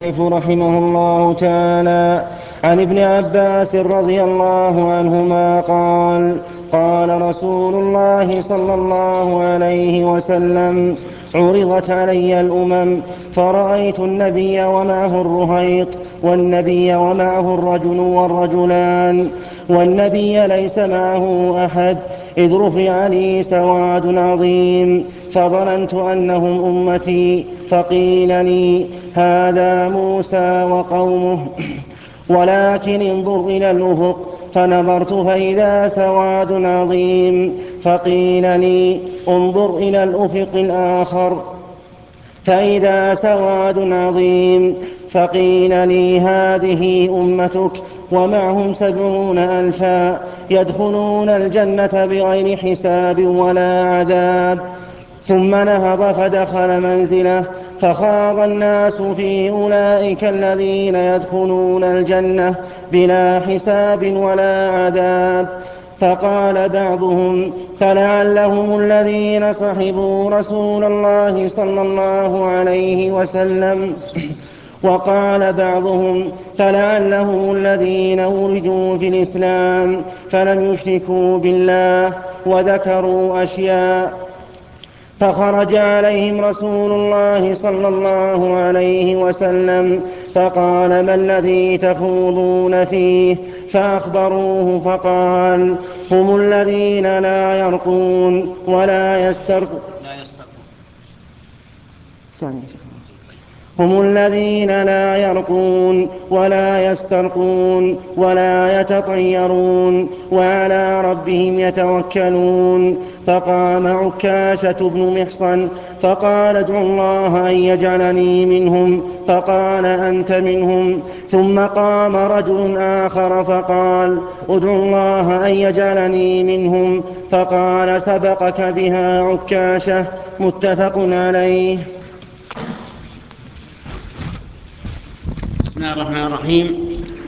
رحمه الله تعالى عن ابن عباس رضي الله عنهما قال: قال رسول الله صلى الله عليه وسلم: عرضت علي الأمم فرأيت النبي ومعه الرهيط، والنبي ومعه الرجل والرجلان، والنبي ليس معه أحد، إذ رفع لي سواد عظيم فظننت أنهم أمتي، فقيل لي: هذا موسى وقومه، ولكن انظر إلى الأفق. فنظرت فإذا سواد عظيم، فقيل لي: انظر إلى الأفق الآخر، فإذا سواد عظيم، فقيل لي: هذه أمتك ومعهم 70,000 يدخلون الجنة بغير حساب ولا عذاب. ثم نهض فدخل منزله، فخاض الناس في أولئك الذين يدخلون الجنة بلا حساب ولا عذاب. فقال بعضهم: فلعلهم الذين صحبوا رسول الله صلى الله عليه وسلم. وقال بعضهم: فلعلهم الذين ولدوا في الإسلام فلم يشركوا بالله. وذكروا أشياء. فخرج عليهم رسول الله صلى الله عليه وسلم فقال: ما الذي تخوضون فيه؟ فأخبروه فقال: هم الذين لا يرقون ولا يسترقون هم الذين لا يرقون ولا يسترقون ولا يتطيرون وعلى ربهم يتوكلون. فقام عكاشة بن محصن فقال: ادعوا الله أن يجعلني منهم. فقال: أنت منهم. ثم قام رجل آخر فقال: ادعوا الله أن يجعلني منهم. فقال: سبقك بها عكاشة. متفق عليه. بسم الله الرحمن الرحيم.